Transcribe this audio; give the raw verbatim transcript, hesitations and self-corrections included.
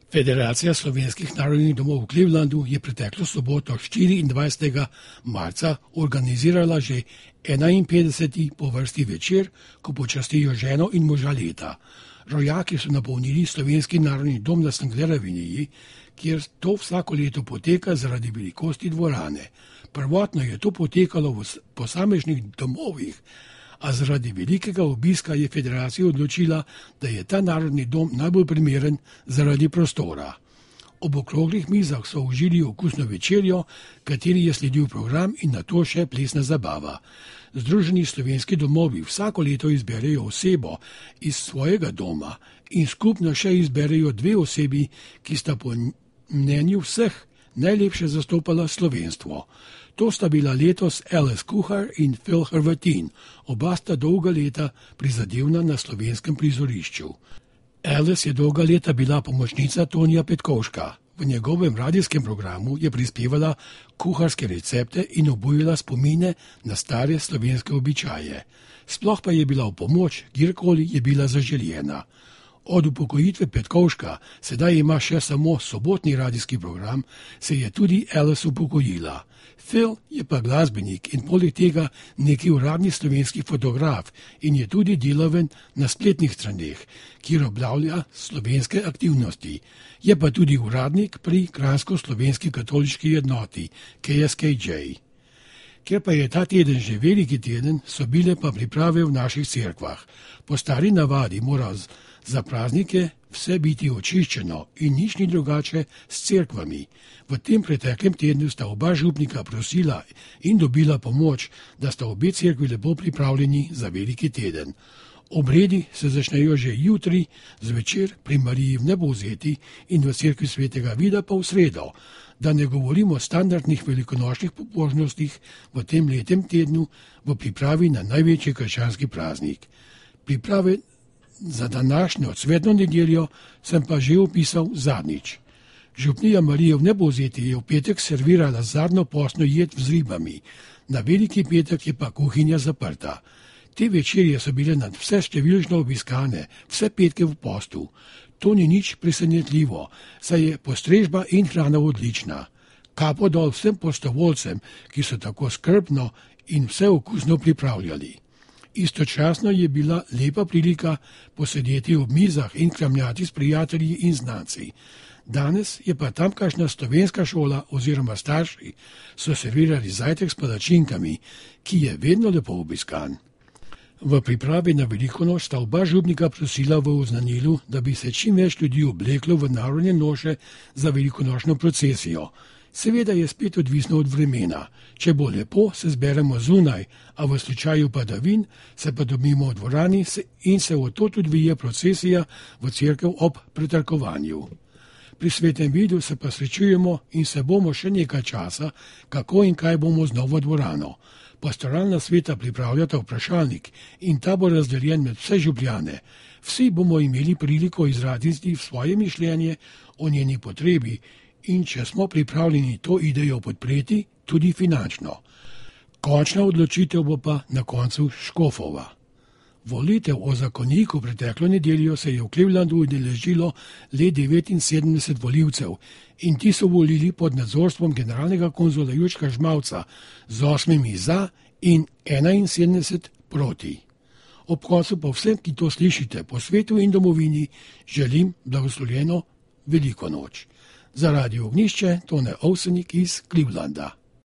Federacija slovenskih narodnih domov v Clevelandu je preteklo soboto štiriindvajsetega marca organizirala že enainpetdeseti po vrsti večer, ko počastijo ženo in moža leta. Rojaki so napolnili slovenski narodni dom na Štangleraviniji, kjer to vsako leto poteka zaradi velikosti dvorane. Prvotno je to potekalo v posameznih domovih, a zaradi velikega obiska je federacija odločila, da je ta narodni dom najbolj primeren zaradi prostora. Ob okroglih mizah so užili okusno večerjo, kateri je sledil program in nato še plesna zabava. Združeni slovenski domovi vsako leto izberejo osebo iz svojega doma in skupno še izberejo dve osebi, ki sta po mnenju vseh najlepše zastopala slovenstvo. To sta bila letos Alice Kuhar in Phil Hrvatin, oba sta dolga leta prizadevna na slovenskem prizorišču. Alice je dolga leta bila pomočnica Tonija Petkovška. V njegovem radijskem programu je prispevala kuharske recepte in obujala spomine na stare slovenske običaje. Sploh pa je bila v pomoč, kjerkoli je bila zaželjena. Od upokojitve Petkovška, sedaj ima še samo sobotni radijski program, se je tudi Alice upokojila. Phil je pa glasbenik in poleg tega neki uradni slovenski fotograf in je tudi delaven na spletnih straneh, kjer objavlja slovenske aktivnosti. Je pa tudi uradnik pri Kranjsko-slovenski katoliški jednoti K S K J. Ker pa je ta teden že veliki teden, so bile pa priprave v naših cerkvah. Po stari navadi mora za praznike vse biti očiščeno in nič ni drugače s cerkvami. V tem preteklem tednu sta oba župnika prosila in dobila pomoč, da sta obe cerkvi lepo pripravljeni za veliki teden. Obredi se začnejo že jutri zvečer pri Mariji v Nebovzeti in v cerkvi svetega Vida pa v sredo. Da ne govorimo o standardnih velikonočnih pobožnostih v tem letem tednu v pripravi na največji krščanski praznik. Priprave za današnjo cvetno nedeljo sem pa že opisal zadnjič. Župnija Marija v Nebovzeti je v petek servirala zadnjo postno jed z ribami, na veliki petek je pa kuhinja zaprta. Te večerje so bile nad vse številčno obiskane, vse petke v postu. To ni nič presenetljivo, saj je postrežba in hrana odlična. Kapo dol vsem prostovoljcem, ki so tako skrbno in vse okusno pripravljali. Istočasno je bila lepa prilika posedeti ob mizah in kramljati s prijatelji in znanci. Danes je pa tamkajšnja slovenska šola oziroma starši so servirali zajtrk s palačinkami, ki je vedno lepo obiskan. V pripravi na veliko noč sta oba župnika prosila v oznanilu, da bi se čim več ljudi obleklo v narodne noše za velikonočno procesijo. Seveda je spet odvisno od vremena. Če bo lepo, se zberemo zunaj, a v slučaju padavin se pa dobimo v dvorani in se od tod odvije procesija v cerkev ob pretrkovanju. Pri svetem Vidu se pa srečujemo in se bomo še nekaj časa, kako in kaj bomo z novo dvorano. Pastoralna sveta pripravljata vprašalnik in ta bo razdeljen med vse župljane. Vsi bomo imeli priliko izraziti svoje mišljenje o njeni potrebi in če smo pripravljeni to idejo podpreti, tudi finančno. Končna odločitev bo pa na koncu škofova. Volitev o zakoniku preteklo nedeljo se je v Clevelandu udeležilo le devetinsedemdeset volivcev in ti so volili pod nadzorstvom generalnega konzula Jurčka Žmavca z osmimi za in enainsedemdeset proti. Ob koncu pa vsem, ki to slišite po svetu in domovini, želim blagoslovljeno veliko noč. Za Radio Ognjišče Tone Ovsenik iz Clevelanda.